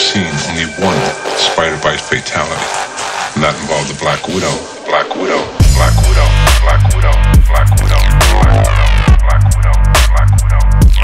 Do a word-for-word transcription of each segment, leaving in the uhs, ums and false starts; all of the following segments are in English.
seen only one spider-bite fatality, and that involved the Black Widow, Black Widow, Black Widow, Black Widow, Black Widow, Black Widow, Black Widow, Black Widow,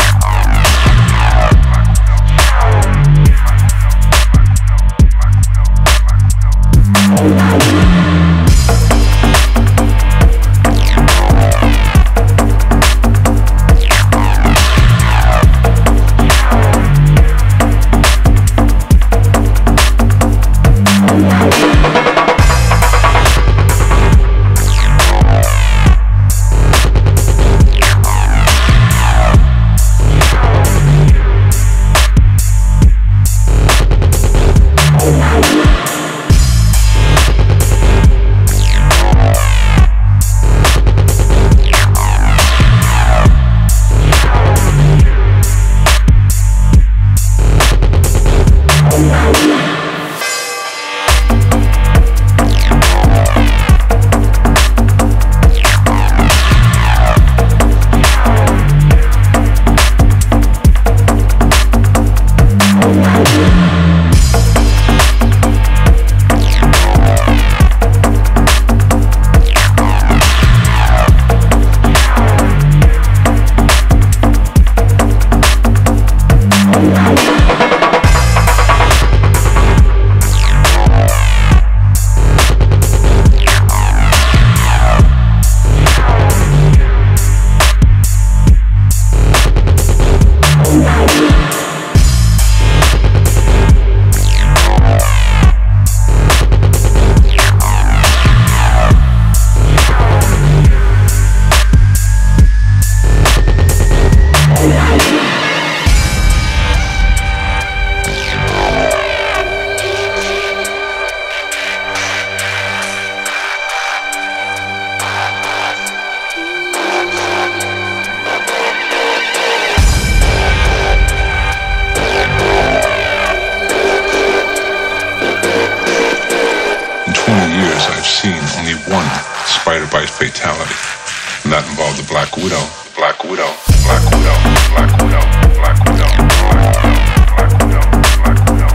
I've seen only one spider-bite fatality, and that involved the Black Widow, Black Widow, Black Widow, Black Widow, Black Widow, Black Widow, Black Widow, Black Widow.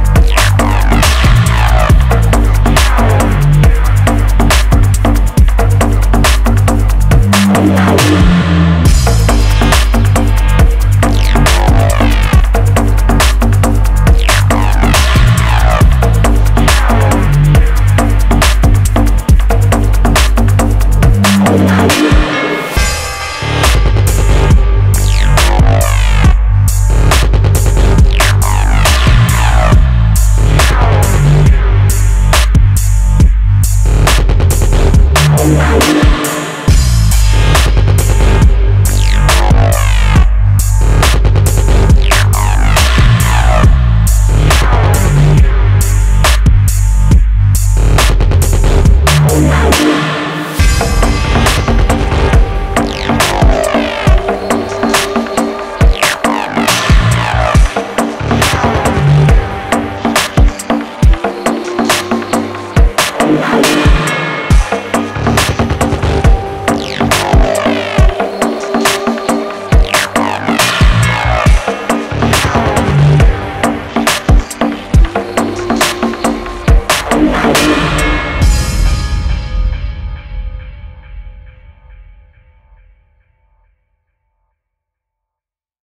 Bye.